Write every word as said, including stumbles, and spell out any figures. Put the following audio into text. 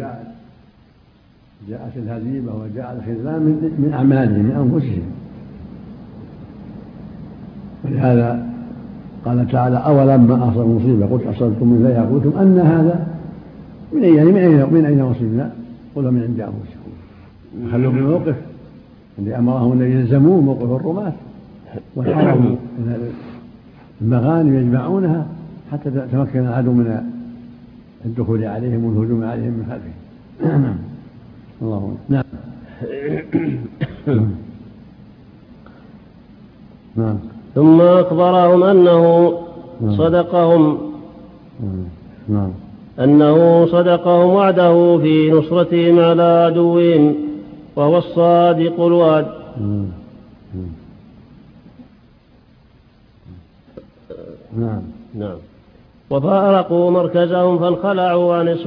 جاءت جاءت الهزيمة وجاء الخذلان من أعمالهم من أنفسهم. ولهذا قال تعالى أولما أصاب مصيبة قلت أصبتم من ذلك قلتم أن هذا من أين من أين من أين وصلنا قل من عند أنفسكم. خلوا بالموقف الذي أمرهم أن يلزموه موقف الرماة وحرموا المغانم يجمعونها حتى تمكن العدو من الدخول عليهم والهجوم عليهم من خلفهم. الله نعم. نعم. ثم أخبرهم أنه صدقهم نعم. أنه صدقهم وعده في نصرتهم على عدوهم وهو الصادق الوعد. نعم. نعم. وفارقوا مركزهم فانخلعوا عن اسم